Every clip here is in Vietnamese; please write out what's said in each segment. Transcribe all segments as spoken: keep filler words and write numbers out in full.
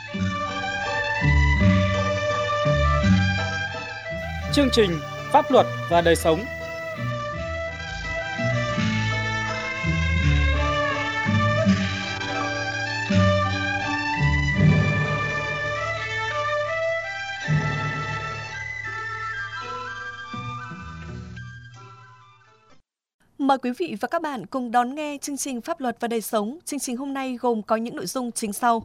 Chương trình Pháp luật và đời sống. Mời quý vị và các bạn cùng đón nghe chương trình Pháp luật và đời sống. Chương trình hôm nay gồm có những nội dung chính sau.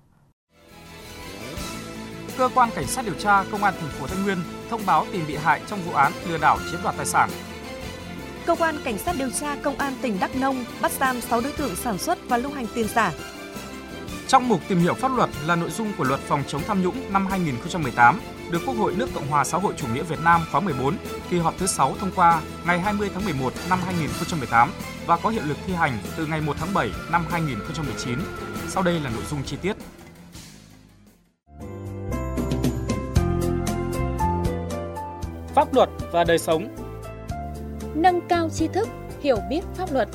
Cơ quan Cảnh sát điều tra Công an thành phố Thái Nguyên thông báo tìm bị hại trong vụ án lừa đảo chiếm đoạt tài sản. Cơ quan Cảnh sát điều tra Công an tỉnh Đắk Nông bắt giam sáu đối tượng sản xuất và lưu hành tiền giả. Trong mục tìm hiểu pháp luật là nội dung của Luật phòng chống tham nhũng năm hai nghìn không trăm mười tám được Quốc hội nước Cộng hòa xã hội chủ nghĩa Việt Nam khóa mười bốn, kỳ họp thứ sáu thông qua ngày hai mươi tháng mười một năm hai nghìn không trăm mười tám và có hiệu lực thi hành từ ngày một tháng bảy năm hai nghìn không trăm mười chín. Sau đây là nội dung chi tiết. Pháp luật và đời sống. Nâng cao tri thức, hiểu biết pháp luật.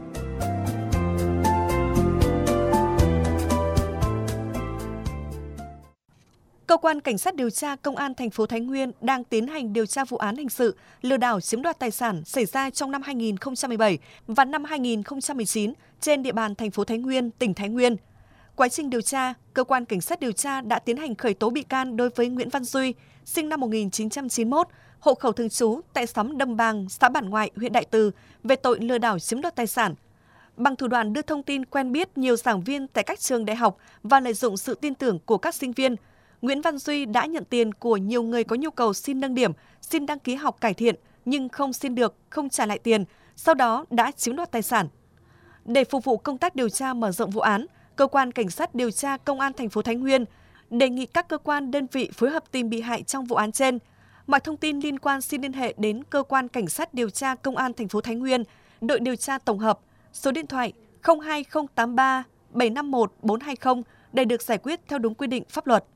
Cơ quan Cảnh sát điều tra Công an thành phố Thái Nguyên đang tiến hành điều tra vụ án hình sự lừa đảo chiếm đoạt tài sản xảy ra trong năm hai nghìn không trăm mười bảy và năm hai nghìn không trăm mười chín trên địa bàn thành phố Thái Nguyên, tỉnh Thái Nguyên. Quá trình điều tra, cơ quan Cảnh sát điều tra đã tiến hành khởi tố bị can đối với Nguyễn Văn Duy, sinh năm một nghìn chín trăm chín mươi mốt, hộ khẩu thường trú tại xóm Đầm Bàng, xã Bản Ngoại, huyện Đại Từ về tội lừa đảo chiếm đoạt tài sản. Bằng thủ đoạn đưa thông tin quen biết nhiều giảng viên tại các trường đại học và lợi dụng sự tin tưởng của các sinh viên, Nguyễn Văn Duy đã nhận tiền của nhiều người có nhu cầu xin nâng điểm, xin đăng ký học cải thiện nhưng không xin được, không trả lại tiền, sau đó đã chiếm đoạt tài sản. Để phục vụ công tác điều tra mở rộng vụ án, cơ quan Cảnh sát điều tra Công an thành phố Thái Nguyên đề nghị các cơ quan đơn vị phối hợp tìm bị hại trong vụ án trên. Mọi thông tin liên quan xin liên hệ đến cơ quan Cảnh sát điều tra Công an thành phố Thái Nguyên, đội điều tra tổng hợp, số điện thoại không hai không tám ba bảy năm một bốn hai không để được giải quyết theo đúng quy định pháp luật.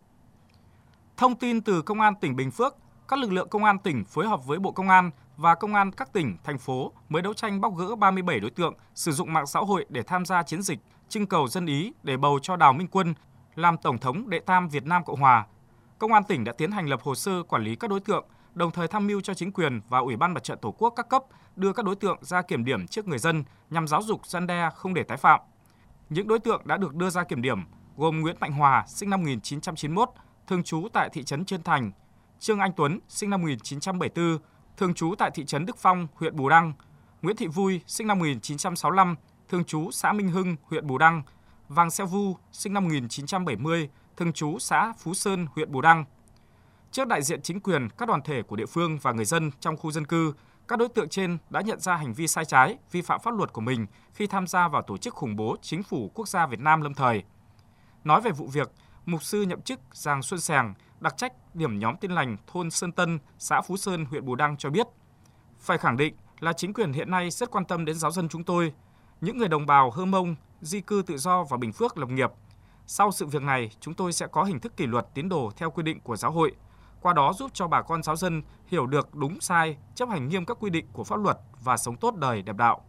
Thông tin từ Công an tỉnh Bình Phước, các lực lượng Công an tỉnh phối hợp với Bộ Công an và Công an các tỉnh, thành phố mới đấu tranh bóc gỡ ba mươi bảy đối tượng sử dụng mạng xã hội để tham gia chiến dịch trưng cầu dân ý để bầu cho Đào Minh Quân làm Tổng thống đệ tam Việt Nam Cộng Hòa. Công an tỉnh đã tiến hành lập hồ sơ quản lý các đối tượng, đồng thời tham mưu cho chính quyền và Ủy ban Mặt trận Tổ quốc các cấp đưa các đối tượng ra kiểm điểm trước người dân nhằm giáo dục răn đe không để tái phạm. Những đối tượng đã được đưa ra kiểm điểm gồm Nguyễn Mạnh Hòa, sinh năm một nghìn chín trăm chín mươi mốt, thường trú tại thị trấn Trơn Thành, Trương Anh Tuấn, sinh năm một nghìn chín trăm bảy mươi tư, thường trú tại thị trấn Đức Phong, huyện Bù Đăng, Nguyễn Thị Vui, sinh năm một nghìn chín trăm sáu mươi lăm, thường trú xã Minh Hưng, huyện Bù Đăng, Vàng Xeo Vu, sinh năm một nghìn chín trăm bảy mươi, thường trú xã Phú Sơn, huyện Bù Đăng. Trước đại diện chính quyền, các đoàn thể của địa phương và người dân trong khu dân cư, các đối tượng trên đã nhận ra hành vi sai trái, vi phạm pháp luật của mình khi tham gia vào tổ chức khủng bố Chính phủ Quốc gia Việt Nam lâm thời. Nói về vụ việc, Mục sư nhậm chức Giàng Xuân Sàng, đặc trách điểm nhóm Tin lành thôn Sơn Tân, xã Phú Sơn, huyện Bù Đăng cho biết, phải khẳng định là chính quyền hiện nay rất quan tâm đến giáo dân chúng tôi, những người đồng bào Hơ Mông, di cư tự do vào Bình Phước lập nghiệp. Sau sự việc này, chúng tôi sẽ có hình thức kỷ luật tín đồ theo quy định của giáo hội, qua đó giúp cho bà con giáo dân hiểu được đúng sai, chấp hành nghiêm các quy định của pháp luật và sống tốt đời đẹp đạo.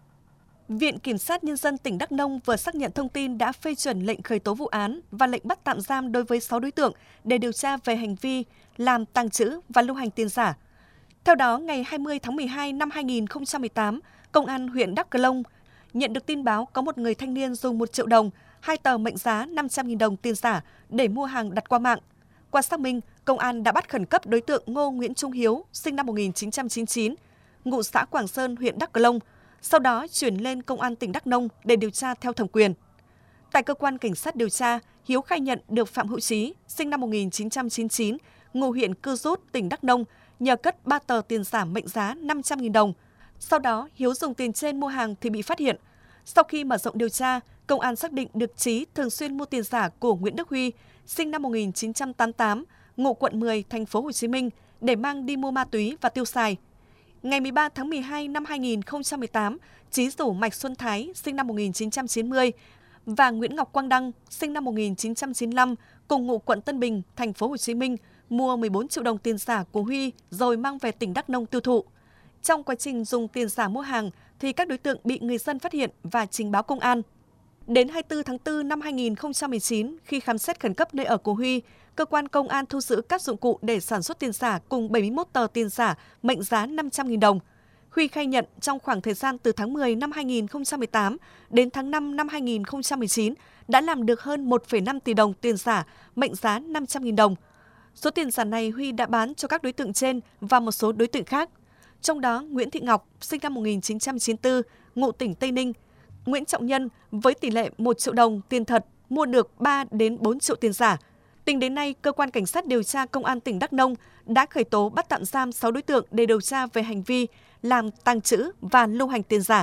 Viện Kiểm sát Nhân dân tỉnh Đắk Nông vừa xác nhận thông tin đã phê chuẩn lệnh khởi tố vụ án và lệnh bắt tạm giam đối với sáu đối tượng để điều tra về hành vi làm, tàng trữ và lưu hành tiền giả. Theo đó, ngày hai mươi tháng mười hai năm hai nghìn không trăm mười tám, Công an huyện Đắk Lông nhận được tin báo có một người thanh niên dùng một triệu đồng, hai tờ mệnh giá năm trăm nghìn đồng tiền giả để mua hàng đặt qua mạng. Qua xác minh, công an đã bắt khẩn cấp đối tượng Ngô Nguyễn Trung Hiếu, sinh năm một nghìn chín trăm chín mươi chín, ngụ xã Quảng Sơn, huyện Đắk Lông, sau đó chuyển lên Công an tỉnh Đắk Nông để điều tra theo thẩm quyền. Tại cơ quan Cảnh sát điều tra, Hiếu khai nhận được Phạm Hữu Trí, sinh năm một nghìn chín trăm chín mươi chín, ngụ huyện Cư Rút, tỉnh Đắk Nông, nhờ cất ba tờ tiền giả mệnh giá năm trăm nghìn đồng. Sau đó, Hiếu dùng tiền trên mua hàng thì bị phát hiện. Sau khi mở rộng điều tra, công an xác định được Trí thường xuyên mua tiền giả của Nguyễn Đức Huy, sinh năm một nghìn chín trăm tám mươi tám, ngụ quận mười, thành phố Hồ Chí Minh để mang đi mua ma túy và tiêu xài. Ngày mười ba tháng mười hai năm hai nghìn không trăm mười tám, Trí rủ Mạch Xuân Thái, sinh năm một nghìn chín trăm chín mươi, và Nguyễn Ngọc Quang Đăng, sinh năm một nghìn chín trăm chín mươi lăm, cùng ngụ quận Tân Bình, thành phố Hồ Chí Minh, mua mười bốn triệu đồng tiền giả của Huy rồi mang về tỉnh Đắk Nông tiêu thụ. Trong quá trình dùng tiền giả mua hàng thì các đối tượng bị người dân phát hiện và trình báo công an. Đến hai mươi tư tháng tư năm hai nghìn không trăm mười chín, khi khám xét khẩn cấp nơi ở của Huy, cơ quan công an thu giữ các dụng cụ để sản xuất tiền giả cùng bảy mươi mốt tờ tiền giả mệnh giá năm trăm nghìn đồng. Huy khai nhận trong khoảng thời gian từ tháng mười năm hai nghìn không trăm mười tám đến tháng năm năm hai nghìn không trăm mười chín đã làm được hơn một phẩy năm tỷ đồng tiền giả mệnh giá năm trăm nghìn đồng. Số tiền giả này Huy đã bán cho các đối tượng trên và một số đối tượng khác. Trong đó, Nguyễn Thị Ngọc, sinh năm một nghìn chín trăm chín mươi tư, ngụ tỉnh Tây Ninh, Nguyễn Trọng Nhân với tỷ lệ một triệu đồng tiền thật mua được ba đến bốn triệu tiền giả. Tính đến nay, cơ quan cảnh sát điều tra công an tỉnh Đắk Nông đã khởi tố bắt tạm giam sáu đối tượng để điều tra về hành vi làm tàng trữ và lưu hành tiền giả.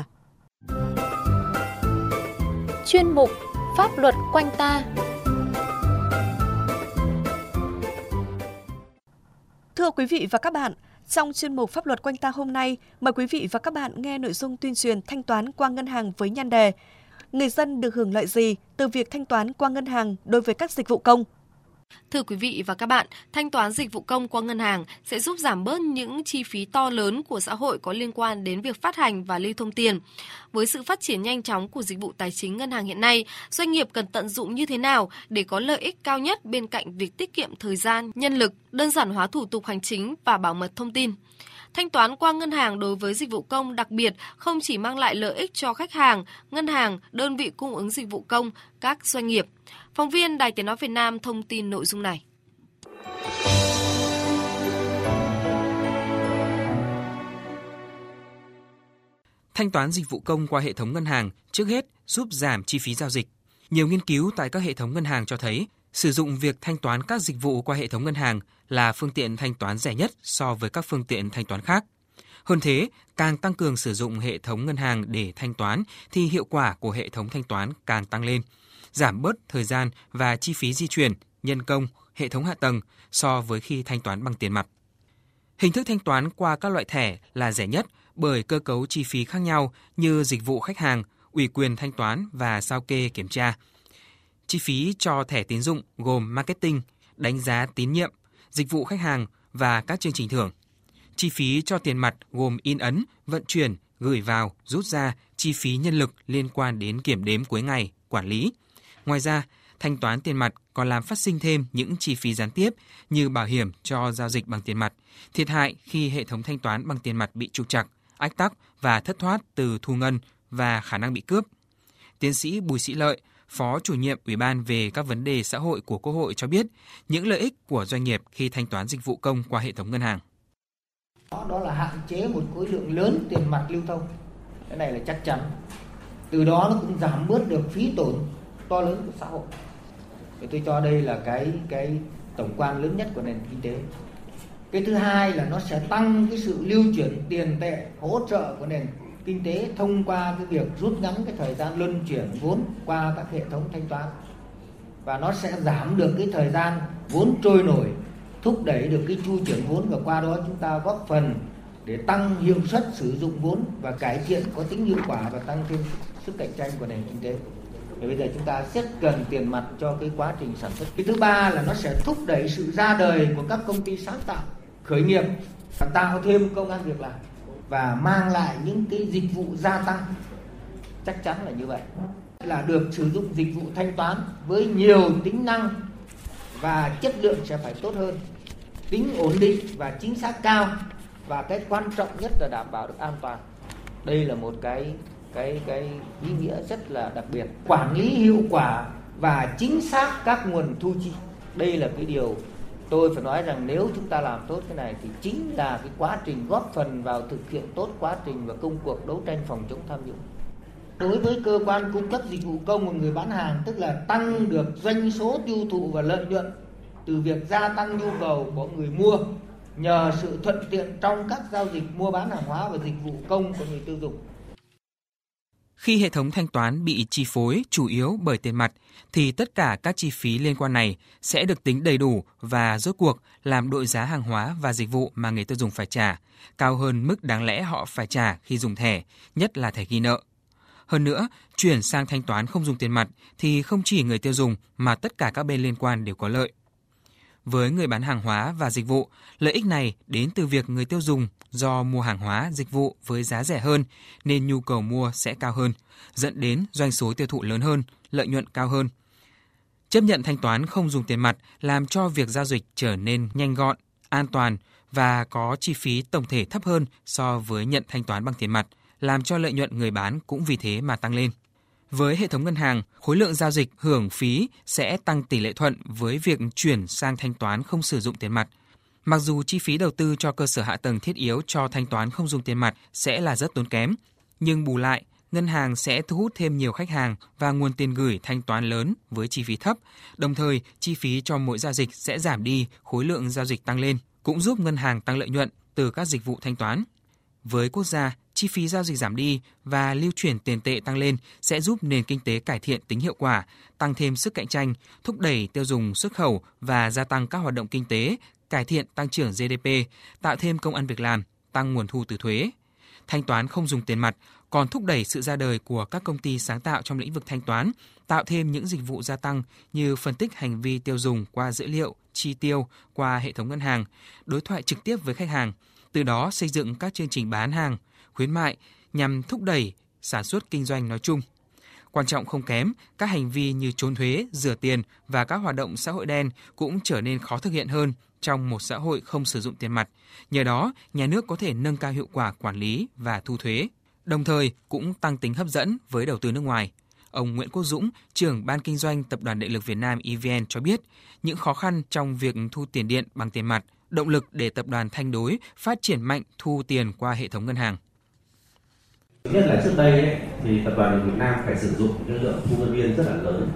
Chuyên mục Pháp luật quanh ta. Thưa quý vị và các bạn, trong chuyên mục Pháp luật quanh ta hôm nay, mời quý vị và các bạn nghe nội dung tuyên truyền thanh toán qua ngân hàng với nhan đề người dân được hưởng lợi gì từ việc thanh toán qua ngân hàng đối với các dịch vụ công. Thưa quý vị và các bạn, thanh toán dịch vụ công qua ngân hàng sẽ giúp giảm bớt những chi phí to lớn của xã hội có liên quan đến việc phát hành và lưu thông tiền. Với sự phát triển nhanh chóng của dịch vụ tài chính ngân hàng hiện nay, doanh nghiệp cần tận dụng như thế nào để có lợi ích cao nhất bên cạnh việc tiết kiệm thời gian, nhân lực, đơn giản hóa thủ tục hành chính và bảo mật thông tin. Thanh toán qua ngân hàng đối với dịch vụ công đặc biệt không chỉ mang lại lợi ích cho khách hàng, ngân hàng, đơn vị cung ứng dịch vụ công, các doanh nghiệp. Phóng viên Đài Tiếng nói Việt Nam thông tin nội dung này. Thanh toán dịch vụ công qua hệ thống ngân hàng trước hết giúp giảm chi phí giao dịch. Nhiều nghiên cứu tại các hệ thống ngân hàng cho thấy sử dụng việc thanh toán các dịch vụ qua hệ thống ngân hàng là phương tiện thanh toán rẻ nhất so với các phương tiện thanh toán khác. Hơn thế, càng tăng cường sử dụng hệ thống ngân hàng để thanh toán thì hiệu quả của hệ thống thanh toán càng tăng lên, giảm bớt thời gian và chi phí di chuyển, nhân công, hệ thống hạ tầng so với khi thanh toán bằng tiền mặt. Hình thức thanh toán qua các loại thẻ là rẻ nhất bởi cơ cấu chi phí khác nhau như dịch vụ khách hàng, ủy quyền thanh toán và sao kê kiểm tra. Chi phí cho thẻ tín dụng gồm marketing, đánh giá tín nhiệm, dịch vụ khách hàng và các chương trình thưởng. Chi phí cho tiền mặt gồm in ấn, vận chuyển, gửi vào, rút ra, chi phí nhân lực liên quan đến kiểm đếm cuối ngày, quản lý. Ngoài ra, thanh toán tiền mặt còn làm phát sinh thêm những chi phí gián tiếp như bảo hiểm cho giao dịch bằng tiền mặt, thiệt hại khi hệ thống thanh toán bằng tiền mặt bị trục trặc, ách tắc và thất thoát từ thu ngân và khả năng bị cướp. Tiến sĩ Bùi Sĩ Lợi, Phó Chủ nhiệm Ủy ban về các vấn đề xã hội của Quốc hội cho biết những lợi ích của doanh nghiệp khi thanh toán dịch vụ công qua hệ thống ngân hàng. Đó là hạn chế một khối lượng lớn tiền mặt lưu thông. Cái này là chắc chắn. Từ đó nó cũng giảm bớt được phí tổn to lớn của xã hội. Thì tôi cho đây là cái cái tổng quan lớn nhất của nền kinh tế. Cái thứ hai là nó sẽ tăng cái sự lưu chuyển tiền tệ hỗ trợ của nền kinh tế thông qua cái việc rút ngắn cái thời gian luân chuyển vốn qua các hệ thống thanh toán, và nó sẽ giảm được cái thời gian vốn trôi nổi, thúc đẩy được cái chu chuyển vốn, và qua đó chúng ta góp phần để tăng hiệu suất sử dụng vốn và cải thiện có tính hiệu quả và tăng thêm sức cạnh tranh của nền kinh tế. Thì bây giờ chúng ta rất cần tiền mặt cho cái quá trình sản xuất. Cái thứ ba là nó sẽ thúc đẩy sự ra đời của các công ty sáng tạo, khởi nghiệp và tạo thêm công ăn việc làm và mang lại những cái dịch vụ gia tăng. Chắc chắn là như vậy. Là được sử dụng dịch vụ thanh toán với nhiều tính năng và chất lượng sẽ phải tốt hơn, tính ổn định và chính xác cao, và cái quan trọng nhất là đảm bảo được an toàn. Đây là một cái cái cái ý nghĩa rất là đặc biệt. Quản lý hiệu quả và chính xác các nguồn thu chi. Đây là cái điều tôi phải nói rằng nếu chúng ta làm tốt cái này thì chính là cái quá trình góp phần vào thực hiện tốt quá trình và công cuộc đấu tranh phòng chống tham nhũng. Đối với cơ quan cung cấp dịch vụ công và người bán hàng, tức là tăng được doanh số tiêu thụ và lợi nhuận từ việc gia tăng nhu cầu của người mua nhờ sự thuận tiện trong các giao dịch mua bán hàng hóa và dịch vụ công của người tiêu dùng. Khi hệ thống thanh toán bị chi phối chủ yếu bởi tiền mặt, thì tất cả các chi phí liên quan này sẽ được tính đầy đủ và rốt cuộc làm đội giá hàng hóa và dịch vụ mà người tiêu dùng phải trả, cao hơn mức đáng lẽ họ phải trả khi dùng thẻ, nhất là thẻ ghi nợ. Hơn nữa, chuyển sang thanh toán không dùng tiền mặt thì không chỉ người tiêu dùng mà tất cả các bên liên quan đều có lợi. Với người bán hàng hóa và dịch vụ, lợi ích này đến từ việc người tiêu dùng do mua hàng hóa, dịch vụ với giá rẻ hơn nên nhu cầu mua sẽ cao hơn, dẫn đến doanh số tiêu thụ lớn hơn, lợi nhuận cao hơn. Chấp nhận thanh toán không dùng tiền mặt làm cho việc giao dịch trở nên nhanh gọn, an toàn và có chi phí tổng thể thấp hơn so với nhận thanh toán bằng tiền mặt, làm cho lợi nhuận người bán cũng vì thế mà tăng lên. Với hệ thống ngân hàng, khối lượng giao dịch hưởng phí sẽ tăng tỷ lệ thuận với việc chuyển sang thanh toán không sử dụng tiền mặt. Mặc dù chi phí đầu tư cho cơ sở hạ tầng thiết yếu cho thanh toán không dùng tiền mặt sẽ là rất tốn kém, nhưng bù lại, ngân hàng sẽ thu hút thêm nhiều khách hàng và nguồn tiền gửi thanh toán lớn với chi phí thấp. Đồng thời, chi phí cho mỗi giao dịch sẽ giảm đi, khối lượng giao dịch tăng lên, cũng giúp ngân hàng tăng lợi nhuận từ các dịch vụ thanh toán. Với quốc gia, chi phí giao dịch giảm đi và lưu chuyển tiền tệ tăng lên sẽ giúp nền kinh tế cải thiện tính hiệu quả, tăng thêm sức cạnh tranh, thúc đẩy tiêu dùng xuất khẩu và gia tăng các hoạt động kinh tế, cải thiện tăng trưởng giê đê pê, tạo thêm công ăn việc làm, tăng nguồn thu từ thuế. Thanh toán không dùng tiền mặt còn thúc đẩy sự ra đời của các công ty sáng tạo trong lĩnh vực thanh toán, tạo thêm những dịch vụ gia tăng như phân tích hành vi tiêu dùng qua dữ liệu, chi tiêu qua hệ thống ngân hàng, đối thoại trực tiếp với khách hàng, từ đó xây dựng các chương trình bán hàng, khuyến mại nhằm thúc đẩy sản xuất kinh doanh nói chung. Quan trọng không kém, các hành vi như trốn thuế, rửa tiền và các hoạt động xã hội đen cũng trở nên khó thực hiện hơn trong một xã hội không sử dụng tiền mặt. Nhờ đó, nhà nước có thể nâng cao hiệu quả quản lý và thu thuế, đồng thời cũng tăng tính hấp dẫn với đầu tư nước ngoài. Ông Nguyễn Quốc Dũng, trưởng Ban Kinh doanh Tập đoàn Điện lực Việt Nam e vê en cho biết, những khó khăn trong việc thu tiền điện bằng tiền mặt, động lực để tập đoàn Thanh Đối phát triển mạnh thu tiền qua hệ thống ngân hàng. Nhất là trước đây ấy, thì Tập đoàn Điện lực Việt Nam phải sử dụng cái lượng thu ngân viên rất là lớn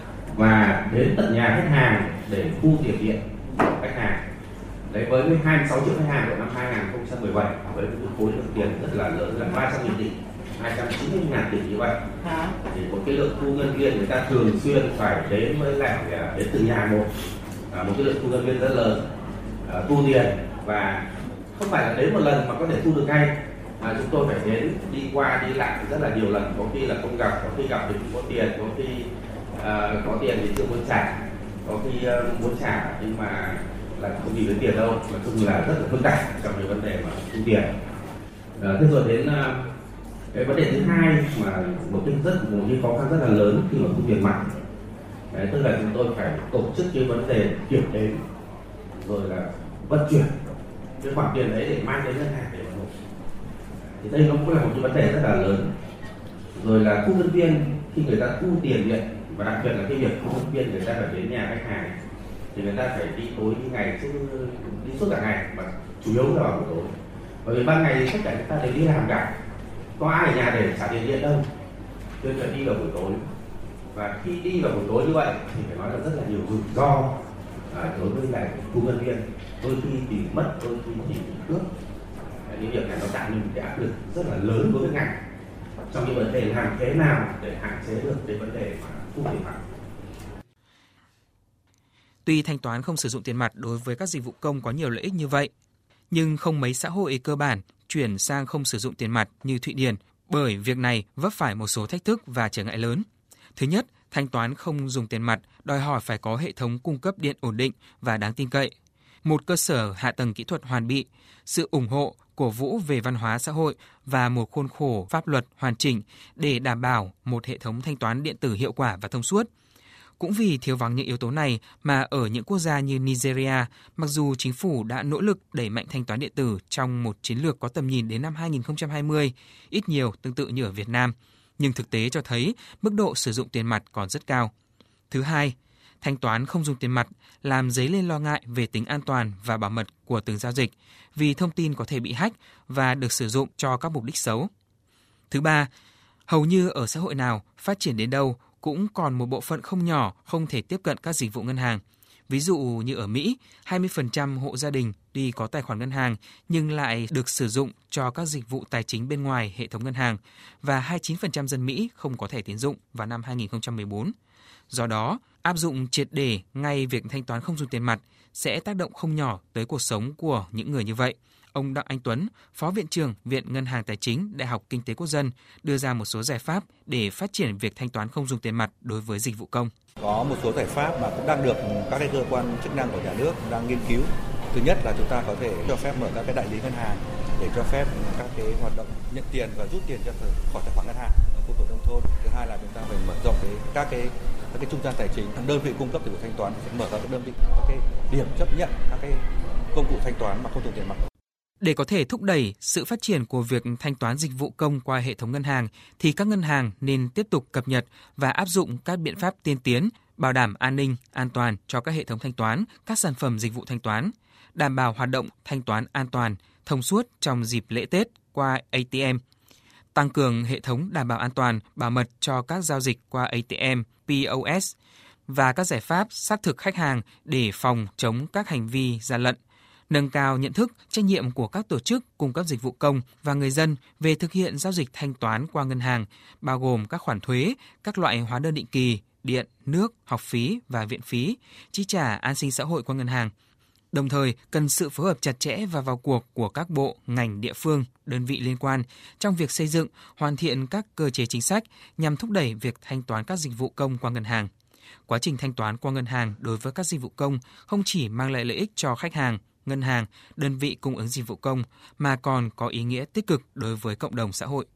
và đến tận nhà khách hàng để thu tiền điện của khách hàng. Đấy, với hai mươi sáu triệu khách hàng của năm hai nghìn không trăm mười bảy với một khối lượng tiền rất là lớn là ba trăm nghìn tỷ, hai trăm chín mươi nghìn tỷ như vậy, thì một cái lượng thu ngân viên người ta thường xuyên phải đến với lại đến từ nhà một một cái lượng thu ngân viên rất lớn, uh, thu tiền và không phải là đến một lần mà có thể thu được ngay. À, chúng tôi phải đến đi qua đi lại rất là nhiều lần, có khi là không gặp, có khi gặp thì cũng có tiền, có khi uh, có tiền thì chưa muốn trả, có khi uh, muốn trả nhưng mà là không gì với tiền đâu, mà chung là rất là phức tạp trong cái vấn đề mà thu tiền. À, thế rồi đến uh, cái vấn đề thứ hai mà một cái rất một cái khó khăn rất là lớn khi mà thu tiền mặt, đấy, tức là chúng tôi phải tổ chức cái vấn đề kiểm đếm rồi là vận chuyển cái khoản tiền đấy để mang đến ngân hàng để mà nộp. Thì đây nó cũng là một cái vấn đề rất là lớn. Rồi là thu ngân viên khi người ta thu tiền điện và đặc biệt là cái việc thu ngân viên người ta phải đến nhà khách hàng thì người ta phải đi tối đi ngày chứ đi suốt cả ngày mà chủ yếu là vào buổi tối. Bởi vì ban ngày tất cả chúng ta đều đi làm cả, có ai ở nhà để trả tiền điện đâu, nên phải đi vào buổi tối. Và khi đi vào buổi tối như vậy thì phải nói là rất là nhiều rủi ro à, đối với lại thu ngân viên, đôi khi thì mất, đôi khi thì bị cướp. Những việc này nó tạo nên một cái áp lực rất là lớn đối với ngành trong cái vấn đề làm thế nào để hạn chế được cái vấn đề mà thu tiền mặt. Tuy thanh toán không sử dụng tiền mặt đối với các dịch vụ công có nhiều lợi ích như vậy, nhưng không mấy xã hội cơ bản chuyển sang không sử dụng tiền mặt như Thụy Điển, bởi việc này vấp phải một số thách thức và trở ngại lớn. Thứ nhất, thanh toán không dùng tiền mặt đòi hỏi phải có hệ thống cung cấp điện ổn định và đáng tin cậy, một cơ sở hạ tầng kỹ thuật hoàn bị, sự ủng hộ, cổ vũ về văn hóa xã hội và một khuôn khổ pháp luật hoàn chỉnh để đảm bảo một hệ thống thanh toán điện tử hiệu quả và thông suốt. Cũng vì thiếu vắng những yếu tố này mà ở những quốc gia như Nigeria, mặc dù chính phủ đã nỗ lực đẩy mạnh thanh toán điện tử trong một chiến lược có tầm nhìn đến năm hai nghìn không trăm hai mươi, ít nhiều tương tự như ở Việt Nam, nhưng thực tế cho thấy mức độ sử dụng tiền mặt còn rất cao. Thứ hai, thanh toán không dùng tiền mặt làm dấy lên lo ngại về tính an toàn và bảo mật của từng giao dịch, vì thông tin có thể bị hack và được sử dụng cho các mục đích xấu. Thứ ba, hầu như ở xã hội nào, phát triển đến đâu, cũng còn một bộ phận không nhỏ không thể tiếp cận các dịch vụ ngân hàng. Ví dụ như ở Mỹ, hai mươi phần trăm hộ gia đình tuy có tài khoản ngân hàng nhưng lại được sử dụng cho các dịch vụ tài chính bên ngoài hệ thống ngân hàng và hai mươi chín phần trăm dân Mỹ không có thẻ tín dụng vào năm hai nghìn không trăm mười bốn. Do đó, áp dụng triệt để ngay việc thanh toán không dùng tiền mặt sẽ tác động không nhỏ tới cuộc sống của những người như vậy. Ông Đặng Anh Tuấn, Phó Viện trưởng Viện Ngân hàng Tài chính Đại học Kinh tế Quốc dân đưa ra một số giải pháp để phát triển việc thanh toán không dùng tiền mặt đối với dịch vụ công. Có một số giải pháp mà cũng đang được các cái cơ quan chức năng của nhà nước đang nghiên cứu. Thứ nhất là chúng ta có thể cho phép mở các cái đại lý ngân hàng để cho phép các cái hoạt động nhận tiền và rút tiền ra khỏi tài khoản ngân hàng ở khu vực nông thôn. Thứ hai là chúng ta phải mở rộng cái các cái các cái trung gian tài chính, đơn vị cung cấp dịch vụ thanh toán sẽ mở ra các đơn vị các cái điểm chấp nhận các cái công cụ thanh toán mà không dùng tiền mặt. Để có thể thúc đẩy sự phát triển của việc thanh toán dịch vụ công qua hệ thống ngân hàng, thì các ngân hàng nên tiếp tục cập nhật và áp dụng các biện pháp tiên tiến, bảo đảm an ninh, an toàn cho các hệ thống thanh toán, các sản phẩm dịch vụ thanh toán, đảm bảo hoạt động thanh toán an toàn, thông suốt trong dịp lễ Tết qua a tê em, tăng cường hệ thống đảm bảo an toàn, bảo mật cho các giao dịch qua a tê em, pê ô ét và các giải pháp xác thực khách hàng để phòng chống các hành vi gian lận. Nâng cao nhận thức, trách nhiệm của các tổ chức cung cấp dịch vụ công và người dân về thực hiện giao dịch thanh toán qua ngân hàng, bao gồm các khoản thuế, các loại hóa đơn định kỳ, điện, nước, học phí và viện phí, chi trả an sinh xã hội qua ngân hàng. Đồng thời, cần sự phối hợp chặt chẽ và vào cuộc của các bộ, ngành, địa phương, đơn vị liên quan trong việc xây dựng, hoàn thiện các cơ chế chính sách nhằm thúc đẩy việc thanh toán các dịch vụ công qua ngân hàng. Quá trình thanh toán qua ngân hàng đối với các dịch vụ công không chỉ mang lại lợi ích cho khách hàng, ngân hàng, đơn vị cung ứng dịch vụ công mà còn có ý nghĩa tích cực đối với cộng đồng xã hội.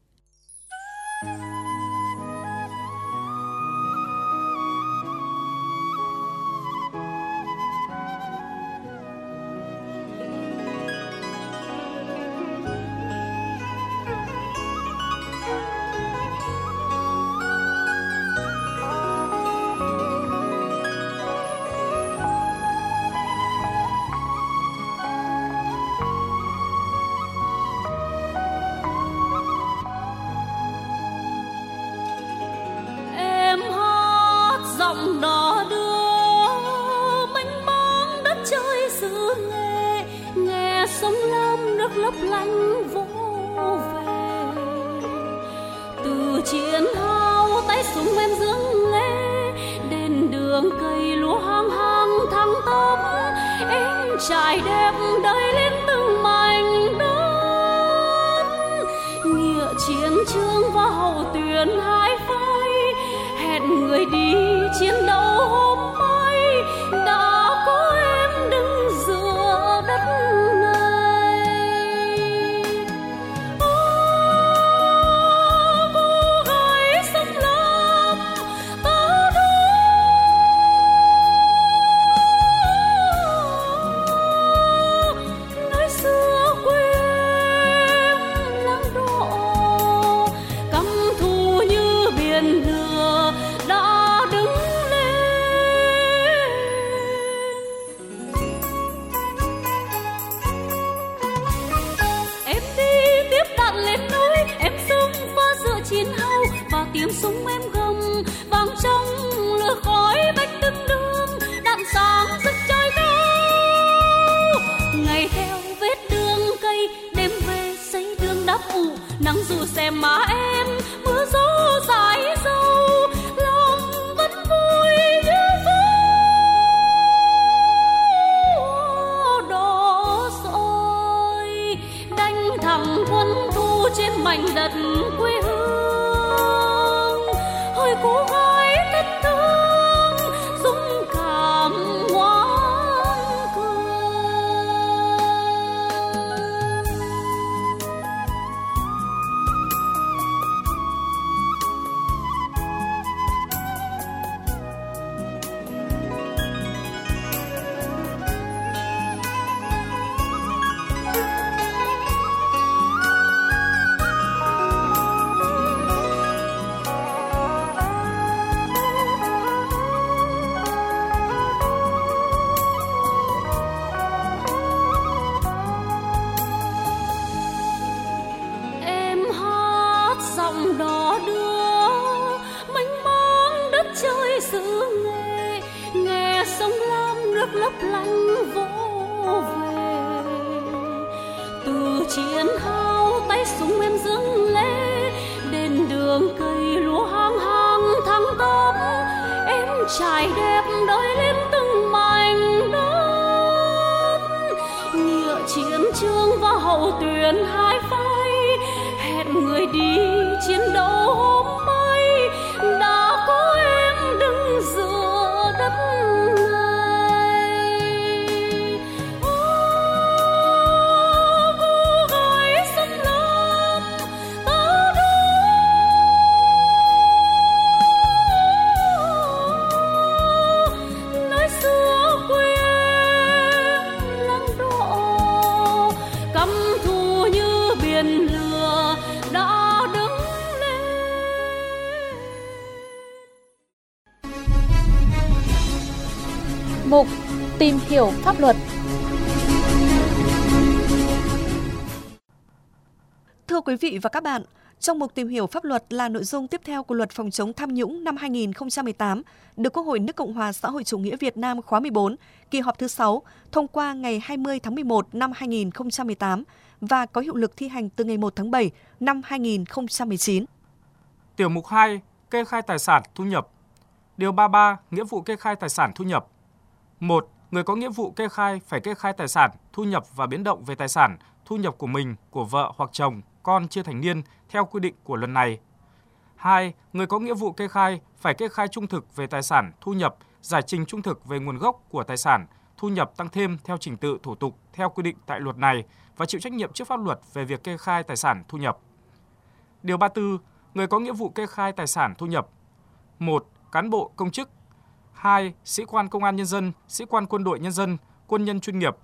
lấp lánh vỗ về từ chiến hào tay súng em dương lê đến đường cây lúa hang hang thăng tắp em trải đẹp đời lên từng mảnh đất nghĩa chiến trường và hậu tuyến hai phái hẹn người đi chiến đấu hôm mai đã có em đứng giữa đất tiếng súng em gầm vang trong lửa khói bách từng đường đạn sáng rực trời cao ngày theo vết đường cây đêm về xây đường đắp ủ nắng dù xem má em mưa gió dài dâu lòng vẫn vui như phố đỏ soi đánh thẳng quân thù trên mảnh đất quê hương cô gái thân thương dũng cảm ngoan cường lấp lánh vỗ về từ chiến hào tay súng em dương lê đến đường cây lúa hang hang thăng tắp em trải đẹp đời lên từng mảnh đất nghĩa chiến trường và hậu tuyến hai phái hẹn người đi chiến đấu hôm mai đã có em đứng giữa Mục Tìm hiểu pháp luật. Thưa quý vị và các bạn, trong mục Tìm hiểu pháp luật là nội dung tiếp theo của Luật phòng chống tham nhũng năm hai nghìn không trăm mười tám, được Quốc hội nước Cộng hòa xã hội chủ nghĩa Việt Nam khóa mười bốn, kỳ họp thứ sáu, thông qua ngày hai mươi tháng mười một năm hai nghìn không trăm mười tám và có hiệu lực thi hành từ ngày một tháng bảy năm hai nghìn không trăm mười chín. Tiểu mục hai. Kê khai tài sản thu nhập. Điều ba mươi ba. Nghĩa vụ kê khai tài sản thu nhập. một. Người có nghĩa vụ kê khai phải kê khai tài sản, thu nhập và biến động về tài sản, thu nhập của mình, của vợ hoặc chồng, con chưa thành niên theo quy định của luật này. hai. Người có nghĩa vụ kê khai phải kê khai trung thực về tài sản, thu nhập, giải trình trung thực về nguồn gốc của tài sản, thu nhập tăng thêm theo trình tự thủ tục theo quy định tại luật này và chịu trách nhiệm trước pháp luật về việc kê khai tài sản thu nhập. Điều ba mươi tư. Người có nghĩa vụ kê khai tài sản thu nhập. một. Cán bộ công chức. hai. Sĩ quan công an nhân dân, sĩ quan quân đội nhân dân, quân nhân chuyên nghiệp.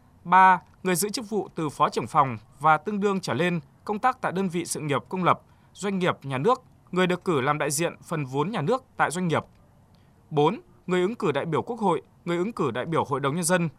ba. Người giữ chức vụ từ phó trưởng phòng và tương đương trở lên công tác tại đơn vị sự nghiệp công lập, doanh nghiệp nhà nước, người được cử làm đại diện phần vốn nhà nước tại doanh nghiệp. bốn. Người ứng cử đại biểu Quốc hội, người ứng cử đại biểu Hội đồng Nhân dân.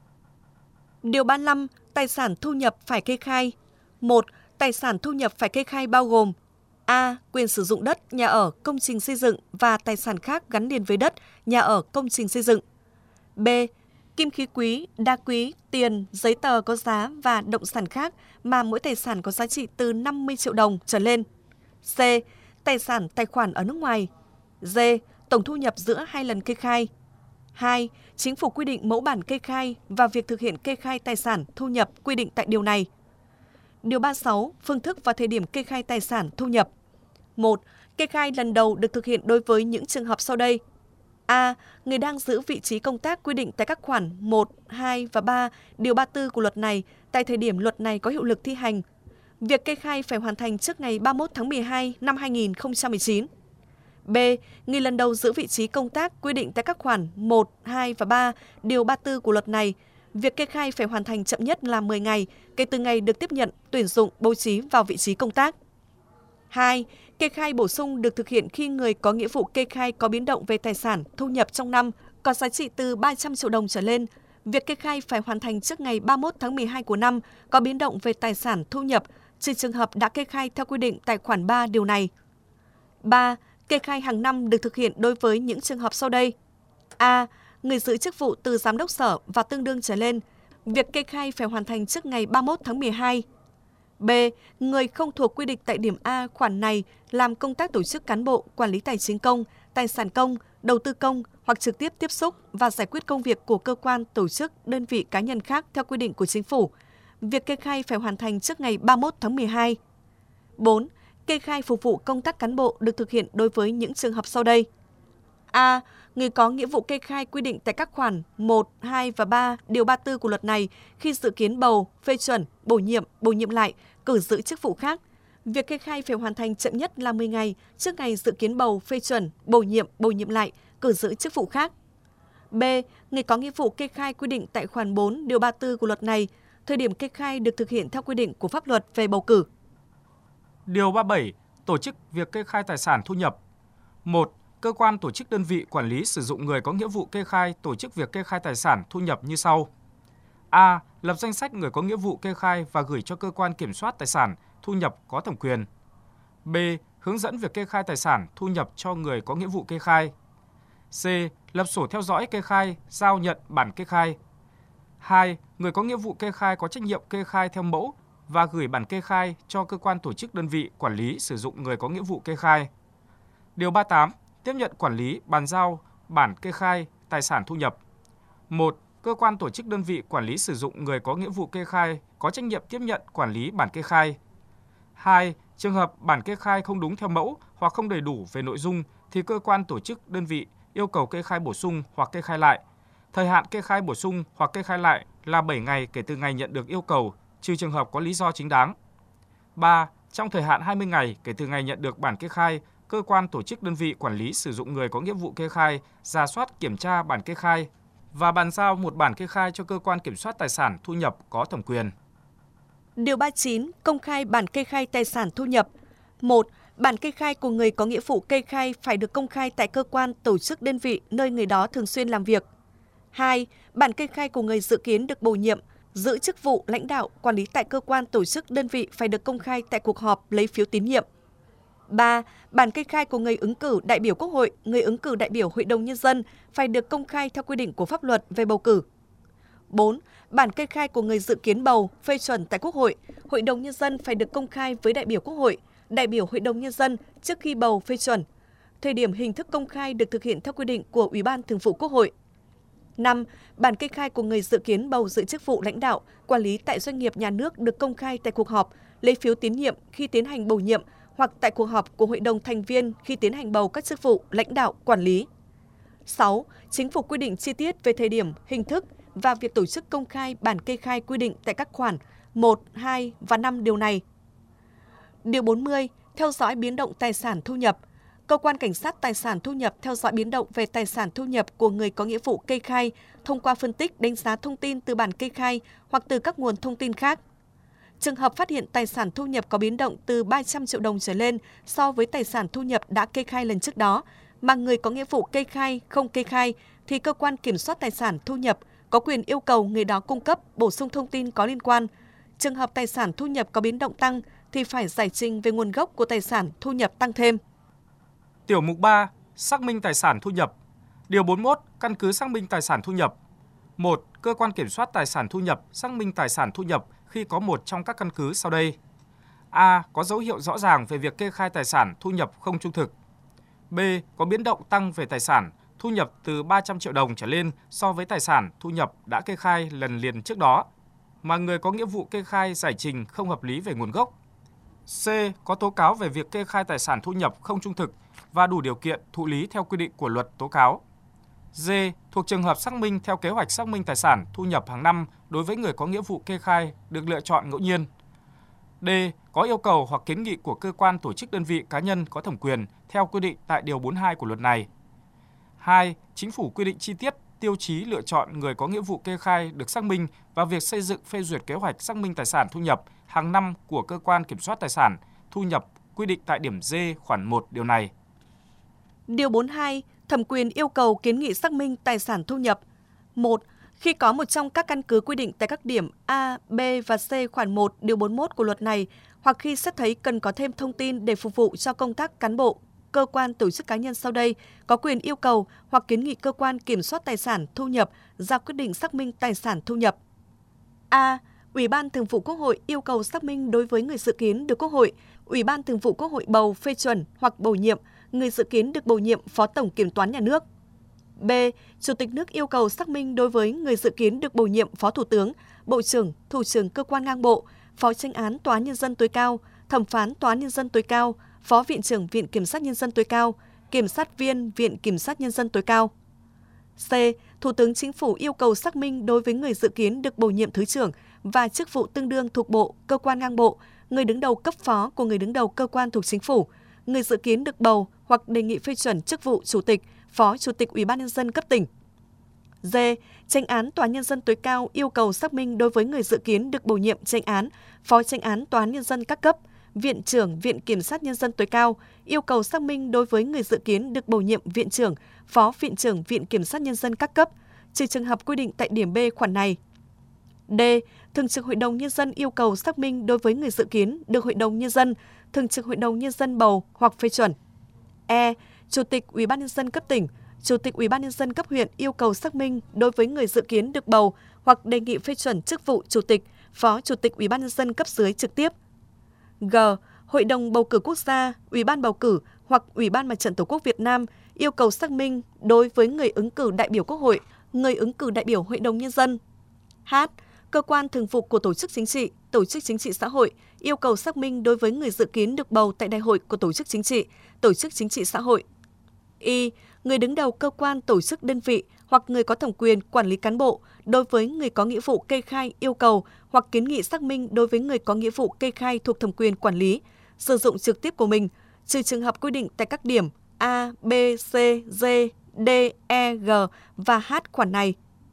Điều ba mươi lăm. Tài sản thu nhập phải kê khai. một. Tài sản thu nhập phải kê khai bao gồm: A. Quyền sử dụng đất, nhà ở, công trình xây dựng và tài sản khác gắn liền với đất, nhà ở, công trình xây dựng. B. Kim khí quý, đá quý, tiền, giấy tờ có giá và động sản khác mà mỗi tài sản có giá trị từ năm mươi triệu đồng trở lên. C. Tài sản tài khoản ở nước ngoài. D. Tổng thu nhập giữa hai lần kê khai. hai. Chính phủ quy định mẫu bản kê khai và việc thực hiện kê khai tài sản thu nhập quy định tại điều này. Điều ba mươi sáu. Phương thức và thời điểm kê khai tài sản thu nhập. một. Kê khai lần đầu được thực hiện đối với những trường hợp sau đây. A. Người đang giữ vị trí công tác quy định tại các khoản một, hai và ba, điều ba mươi tư của luật này tại thời điểm luật này có hiệu lực thi hành. Việc kê khai phải hoàn thành trước ngày ba mươi mốt tháng mười hai năm hai nghìn không trăm mười chín. B. Người lần đầu giữ vị trí công tác quy định tại các khoản một, hai và ba, điều ba mươi tư của luật này. Việc kê khai phải hoàn thành chậm nhất là mười ngày kể từ ngày được tiếp nhận, tuyển dụng, bố trí vào vị trí công tác. hai. Kê khai bổ sung được thực hiện khi người có nghĩa vụ kê khai có biến động về tài sản, thu nhập trong năm, có giá trị từ ba trăm triệu đồng trở lên. Việc kê khai phải hoàn thành trước ngày ba mươi mốt tháng mười hai của năm, có biến động về tài sản, thu nhập, trừ trường hợp đã kê khai theo quy định tại khoản ba điều này. ba. Kê khai hàng năm được thực hiện đối với những trường hợp sau đây. A. Người giữ chức vụ từ giám đốc sở và tương đương trở lên. Việc kê khai phải hoàn thành trước ngày ba mươi mốt tháng mười hai. B. Người không thuộc quy định tại điểm A khoản này làm công tác tổ chức cán bộ, quản lý tài chính công, tài sản công, đầu tư công hoặc trực tiếp tiếp xúc và giải quyết công việc của cơ quan, tổ chức, đơn vị cá nhân khác theo quy định của chính phủ. Việc kê khai phải hoàn thành trước ngày ba mươi mốt tháng mười hai. bốn. Kê khai phục vụ công tác cán bộ được thực hiện đối với những trường hợp sau đây. A. Người có nghĩa vụ kê khai quy định tại các khoản một, hai và ba, điều ba mươi tư của luật này khi dự kiến bầu, phê chuẩn, bổ nhiệm, bổ nhiệm lại, cử giữ chức vụ khác. Việc kê khai phải hoàn thành chậm nhất là mười ngày trước ngày dự kiến bầu, phê chuẩn, bổ nhiệm, bổ nhiệm lại, cử giữ chức vụ khác. B. Người có nghĩa vụ kê khai quy định tại khoản bốn, điều ba mươi tư của luật này. Thời điểm kê khai được thực hiện theo quy định của pháp luật về bầu cử. Điều ba mươi bảy. Tổ chức việc kê khai tài sản thu nhập. một. Cơ quan, tổ chức, đơn vị quản lý sử dụng người có nghĩa vụ kê khai tổ chức việc kê khai tài sản thu nhập như sau. A. Lập danh sách người có nghĩa vụ kê khai và gửi cho cơ quan kiểm soát tài sản thu nhập có thẩm quyền. B. Hướng dẫn việc kê khai tài sản thu nhập cho người có nghĩa vụ kê khai. C. Lập sổ theo dõi kê khai, giao nhận bản kê khai. hai. Người có nghĩa vụ kê khai có trách nhiệm kê khai theo mẫu và gửi bản kê khai cho cơ quan, tổ chức, đơn vị quản lý sử dụng người có nghĩa vụ kê khai. Điều ba mươi tám. Tiếp nhận, quản lý, bàn giao bản kê khai tài sản thu nhập. một. Cơ quan, tổ chức, đơn vị quản lý sử dụng người có nghĩa vụ kê khai có trách nhiệm tiếp nhận, quản lý bản kê khai. hai. Trường hợp bản kê khai không đúng theo mẫu hoặc không đầy đủ về nội dung thì cơ quan, tổ chức, đơn vị yêu cầu kê khai bổ sung hoặc kê khai lại. Thời hạn kê khai bổ sung hoặc kê khai lại là bảy ngày kể từ ngày nhận được yêu cầu, trừ trường hợp có lý do chính đáng. ba. Trong thời hạn hai mươi ngày kể từ ngày nhận được bản kê khai, cơ quan, tổ chức, đơn vị quản lý sử dụng người có nghĩa vụ kê khai rà soát, kiểm tra bản kê khai và bàn giao một bản kê khai cho cơ quan kiểm soát tài sản thu nhập có thẩm quyền. Điều ba mươi chín. Công khai bản kê khai tài sản thu nhập. một. Bản kê khai của người có nghĩa vụ kê khai phải được công khai tại cơ quan, tổ chức, đơn vị nơi người đó thường xuyên làm việc. hai. Bản kê khai của người dự kiến được bổ nhiệm, giữ chức vụ lãnh đạo, quản lý tại cơ quan, tổ chức, đơn vị phải được công khai tại cuộc họp lấy phiếu tín nhiệm. ba. Bản kê khai của người ứng cử đại biểu Quốc hội, người ứng cử đại biểu Hội đồng Nhân dân phải được công khai theo quy định của pháp luật về bầu cử. bốn. Bản kê khai của người dự kiến bầu, phê chuẩn tại Quốc hội, Hội đồng Nhân dân phải được công khai với đại biểu Quốc hội, đại biểu Hội đồng Nhân dân trước khi bầu phê chuẩn. Thời điểm hình thức công khai được thực hiện theo quy định của Ủy ban Thường vụ Quốc hội. năm. Bản kê khai của người dự kiến bầu giữ chức vụ lãnh đạo, quản lý tại doanh nghiệp nhà nước được công khai tại cuộc họp lấy phiếu tín nhiệm khi tiến hành bổ nhiệm hoặc tại cuộc họp của Hội đồng thành viên khi tiến hành bầu các chức vụ lãnh đạo, quản lý. sáu. Chính phủ quy định chi tiết về thời điểm, hình thức và việc tổ chức công khai bản kê khai quy định tại các khoản một, hai và năm điều này. Điều bốn mươi. Theo dõi biến động tài sản thu nhập. Cơ quan Cảnh sát Tài sản Thu nhập theo dõi biến động về tài sản thu nhập của người có nghĩa vụ kê khai thông qua phân tích, đánh giá thông tin từ bản kê khai hoặc từ các nguồn thông tin khác. Trường hợp phát hiện tài sản thu nhập có biến động từ ba trăm triệu đồng trở lên so với tài sản thu nhập đã kê khai lần trước đó, mà người có nghĩa vụ kê khai không kê khai, thì cơ quan kiểm soát tài sản thu nhập có quyền yêu cầu người đó cung cấp, bổ sung thông tin có liên quan. Trường hợp tài sản thu nhập có biến động tăng thì phải giải trình về nguồn gốc của tài sản thu nhập tăng thêm. Tiểu mục ba. Xác minh tài sản thu nhập. Điều bốn mươi mốt. Căn cứ xác minh tài sản thu nhập. một. Cơ quan kiểm soát tài sản thu nhập xác minh tài sản thu nhập khi có một trong các căn cứ sau đây. A. Có dấu hiệu rõ ràng về việc kê khai tài sản thu nhập không trung thực. B. Có biến động tăng về tài sản thu nhập từ ba trăm triệu đồng trở lên so với tài sản thu nhập đã kê khai lần liền trước đó, mà người có nghĩa vụ kê khai giải trình không hợp lý về nguồn gốc. C. Có tố cáo về việc kê khai tài sản thu nhập không trung thực và đủ điều kiện thụ lý theo quy định của luật tố cáo. D. Thuộc trường hợp xác minh theo kế hoạch xác minh tài sản thu nhập hàng năm đối với người có nghĩa vụ kê khai được lựa chọn ngẫu nhiên. D. Có yêu cầu hoặc kiến nghị của cơ quan, tổ chức, đơn vị, cá nhân có thẩm quyền theo quy định tại Điều bốn mươi hai của luật này. hai. Chính phủ quy định chi tiết tiêu chí lựa chọn người có nghĩa vụ kê khai được xác minh và việc xây dựng phê duyệt kế hoạch xác minh tài sản thu nhập hàng năm của cơ quan kiểm soát tài sản thu nhập quy định tại điểm D khoản một điều này. Điều bốn mươi hai. Thẩm quyền yêu cầu kiến nghị xác minh tài sản thu nhập. một. Khi có một trong các căn cứ quy định tại các điểm A, B và C khoản một điều bốn mươi mốt của luật này, hoặc khi xét thấy cần có thêm thông tin để phục vụ cho công tác cán bộ, cơ quan, tổ chức, cá nhân sau đây có quyền yêu cầu hoặc kiến nghị cơ quan kiểm soát tài sản thu nhập ra quyết định xác minh tài sản thu nhập. A. Ủy ban Thường vụ Quốc hội yêu cầu xác minh đối với người dự kiến được Quốc hội, Ủy ban Thường vụ Quốc hội bầu, phê chuẩn hoặc bổ nhiệm, người dự kiến được bổ nhiệm Phó Tổng Kiểm toán Nhà nước. B. Chủ tịch nước yêu cầu xác minh đối với người dự kiến được bổ nhiệm Phó Thủ tướng, Bộ trưởng, Thủ trưởng cơ quan ngang bộ, Phó Chánh án Tòa án Nhân dân tối cao, Thẩm phán Tòa án Nhân dân tối cao, Phó Viện trưởng Viện Kiểm sát Nhân dân tối cao, Kiểm sát viên Viện Kiểm sát Nhân dân tối cao. C. Thủ tướng Chính phủ yêu cầu xác minh đối với người dự kiến được bổ nhiệm Thứ trưởng và chức vụ tương đương thuộc bộ, cơ quan ngang bộ, người đứng đầu cấp phó của người đứng đầu cơ quan thuộc Chính phủ, người dự kiến được bầu hoặc đề nghị phê chuẩn chức vụ Chủ tịch, Phó Chủ tịch Ủy ban Nhân dân cấp tỉnh. D. Chánh án Tòa án Nhân dân tối cao yêu cầu xác minh đối với người dự kiến được bổ nhiệm chánh án, Phó Chánh án Tòa án Nhân dân các cấp, Viện trưởng Viện Kiểm sát Nhân dân tối cao yêu cầu xác minh đối với người dự kiến được bổ nhiệm Viện trưởng, Phó Viện trưởng Viện Kiểm sát Nhân dân các cấp, trừ trường hợp quy định tại điểm B khoản này. D. Thường trực Hội đồng Nhân dân yêu cầu xác minh đối với người dự kiến được Hội đồng Nhân dân, Thường trực Hội đồng Nhân dân bầu hoặc phê chuẩn. E. Chủ tịch Ủy ban Nhân dân cấp tỉnh, Chủ tịch Ủy ban Nhân dân cấp huyện yêu cầu xác minh đối với người dự kiến được bầu hoặc đề nghị phê chuẩn chức vụ Chủ tịch, Phó Chủ tịch Ủy ban Nhân dân cấp dưới trực tiếp. G. Hội đồng bầu cử quốc gia, Ủy ban bầu cử hoặc Ủy ban Mặt trận Tổ quốc Việt Nam yêu cầu xác minh đối với người ứng cử đại biểu Quốc hội, người ứng cử đại biểu Hội đồng Nhân dân. H. Cơ quan thường vụ của tổ chức chính trị, tổ chức chính trị xã hội yêu cầu xác minh đối với người dự kiến được bầu tại đại hội của tổ chức chính trị, tổ chức chính trị xã hội. Y. Người đứng đầu cơ quan, tổ chức, đơn vị hoặc người có thẩm quyền quản lý cán bộ đối với người có nghĩa vụ kê khai yêu cầu hoặc kiến nghị xác minh đối với người có nghĩa vụ kê khai thuộc thẩm quyền quản lý, sử dụng trực tiếp của mình, trừ trường hợp quy định tại các điểm A, B, C, D, D, E, G và H khoản này.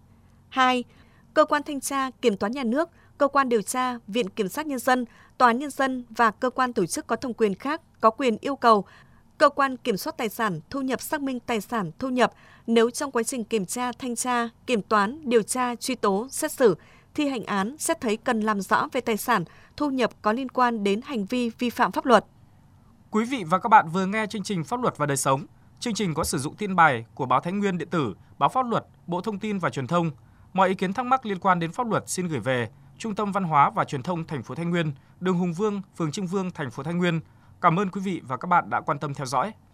hai. Cơ quan thanh tra, kiểm toán nhà nước, cơ quan điều tra, Viện Kiểm sát Nhân dân, Tòa án Nhân dân và cơ quan tổ chức có thẩm quyền khác có quyền yêu cầu Cơ quan kiểm soát tài sản, thu nhập xác minh tài sản, thu nhập nếu trong quá trình kiểm tra, thanh tra, kiểm toán, điều tra, truy tố, xét xử, thi hành án xét thấy cần làm rõ về tài sản, thu nhập có liên quan đến hành vi vi phạm pháp luật. Quý vị và các bạn vừa nghe chương trình Pháp luật và đời sống. Chương trình có sử dụng tin bài của báo Thái Nguyên điện tử, báo Pháp luật, Bộ Thông tin và Truyền thông. Mọi ý kiến thắc mắc liên quan đến pháp luật xin gửi về Trung tâm Văn hóa và Truyền thông thành phố Thái Nguyên, đường Hùng Vương, phường Trưng Vương, thành phố Thái Nguyên. Cảm ơn quý vị và các bạn đã quan tâm theo dõi.